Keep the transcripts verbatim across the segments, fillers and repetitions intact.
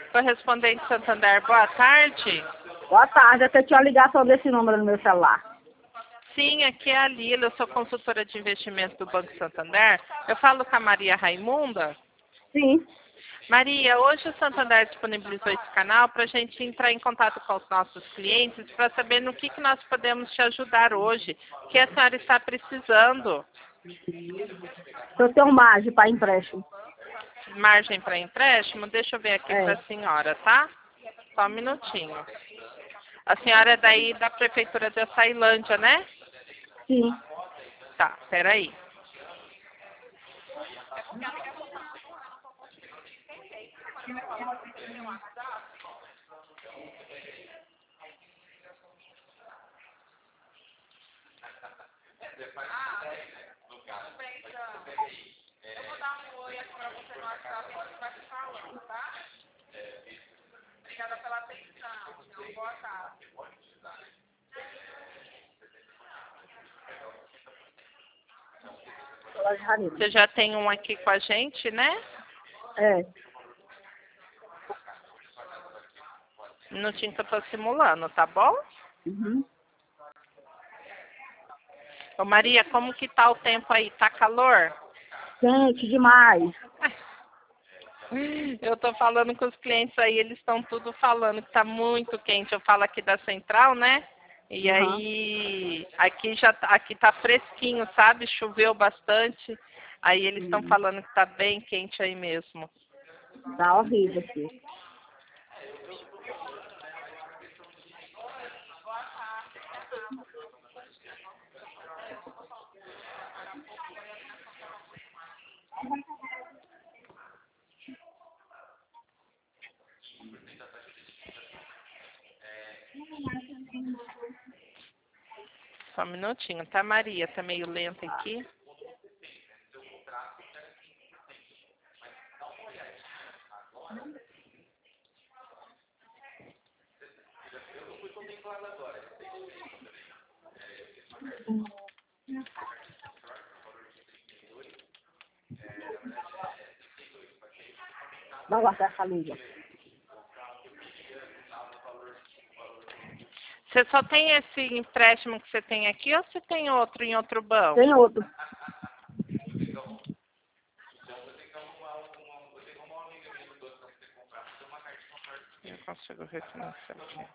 Correspondente Santander, boa tarde. Boa tarde, eu tinha uma ligação desse número no meu celular. Sim, aqui é a Lila, eu sou consultora de investimento do Banco Santander. Eu falo com a Maria Raimunda. Sim. Maria, hoje o Santander disponibilizou esse canal para a gente entrar em contato com os nossos clientes para saber no que, que nós podemos te ajudar hoje, o que a senhora está precisando. Eu tenho margem para empréstimo. Margem para empréstimo? Deixa eu ver aqui É. para a senhora, tá? Só um minutinho. A senhora é daí da Prefeitura de Açailândia, né? Sim. Tá, peraí. Você já tem um aqui com a gente, né? É. Um minutinho que eu tô simulando, tá bom? Uhum. Ô Maria, como que tá o tempo aí? Tá calor? Quente demais. Eu tô falando com os clientes aí, eles estão tudo falando que tá muito quente. Eu falo aqui da central, né? E Uhum. aí, aqui já tá, aqui tá fresquinho, sabe? Choveu bastante. Aí eles estão Uhum. falando que tá bem quente aí mesmo. Tá horrível aqui. Só um minutinho, tá, Maria? Tá meio lenta aqui. Vai guardar essa luz. Você só tem esse empréstimo que você tem aqui ou você tem outro em outro banco? Tem outro. Eu consigo refinanciar aqui.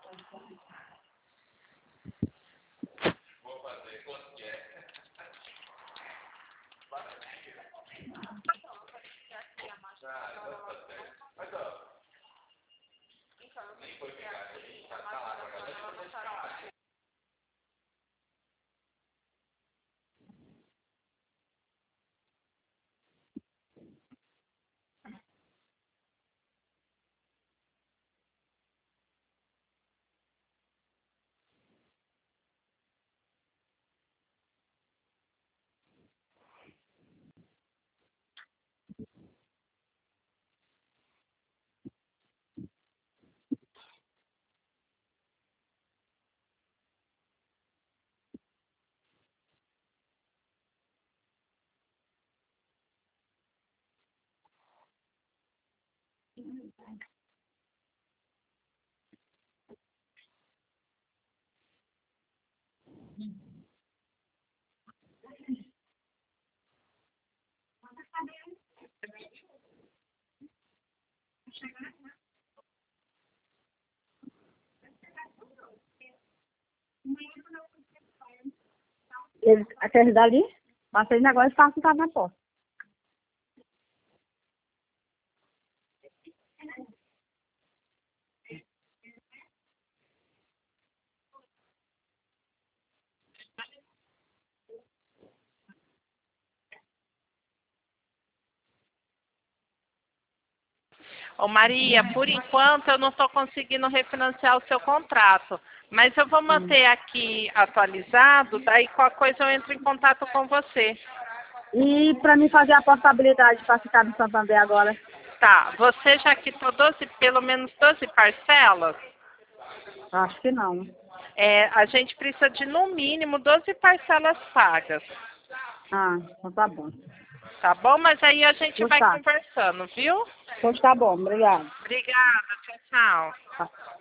Eles, aqueles dali, passei negócio e faço ficar na porta. Ô Maria, por enquanto eu não estou conseguindo refinanciar o seu contrato, mas eu vou Hum. manter aqui atualizado, daí qualquer coisa eu entro em contato com você. E para mim fazer a portabilidade para ficar no Santander agora? Tá, você já quitou doze, pelo menos doze parcelas? Acho que não. É, a gente precisa de no mínimo doze parcelas pagas. Ah, então tá bom. Tá bom? Mas aí a gente Pois vai tá. conversando, viu? Pois tá bom, obrigada. Obrigada, tchau, tchau. Tá.